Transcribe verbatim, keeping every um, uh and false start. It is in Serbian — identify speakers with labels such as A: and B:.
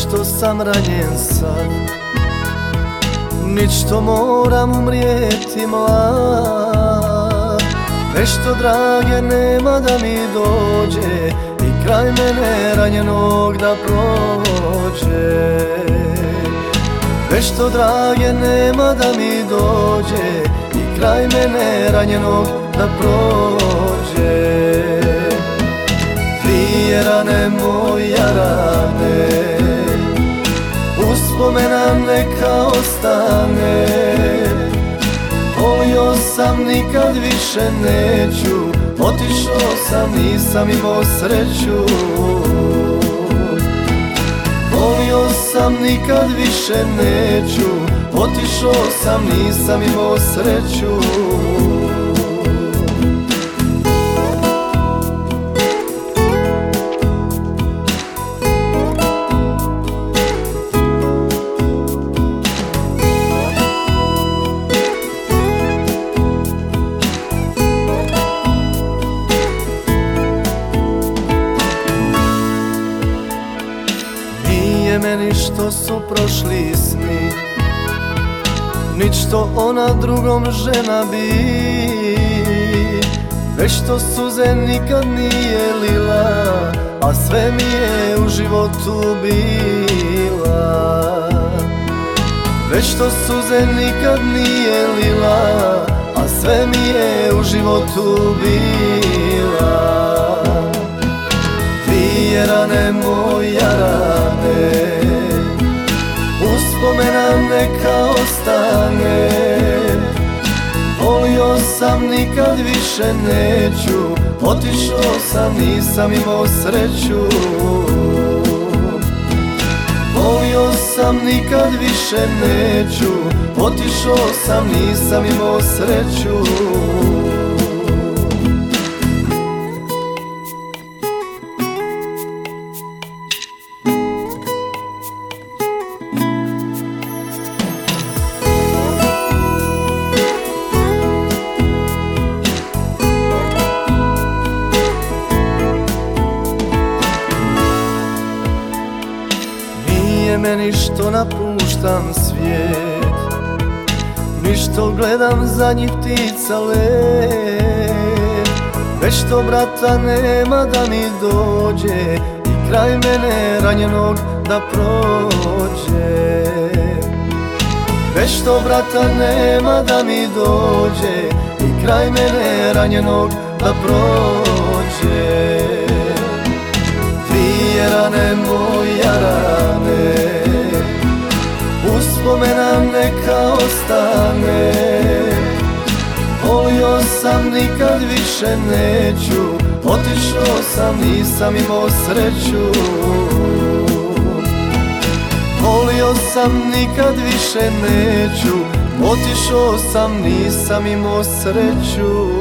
A: što sam ranjen sad, nić što moram umrijeti mlad. Nešto drage nema da mi dođe i kraj mene ranjenog da prođe. Nešto drage nema da mi dođe i kraj mene ranjenog da prođe. Dvije rane moja rane, uspomena neka ostane. Volio sam, nikad više neću, otišao sam, nisam imao sreću. Volio sam, nikad više neću, otišao sam, nisam imao sreću. Nije meni što su prošli sni, nić što ona drugom žena bi, već što suze nikad nije lila, a sve mi je u životu bila. Već što suze nikad nije lila, a sve mi je u životu bila. Dvije rane moja rane, uspomena neka ostane. Volio sam, nikad više neću, otišao sam, nisam imao sreću. Volio sam, nikad više neću, otišao sam, nisam imao sreću. Nije meni što napuštam svijet, ni što gledam zadnjih ptica let, već što brata nema da mi dođe i kraj mene ranjenog da prođe. Već što brata nema da mi dođe i kraj mene ranjenog da prođe. Dvije rane moja rane, uspomena neka ostane. Volio sam, nikad više neću, otišao sam, nisam imao sreću. Volio sam, nikad više neću, otišao sam, nisam imao sreću.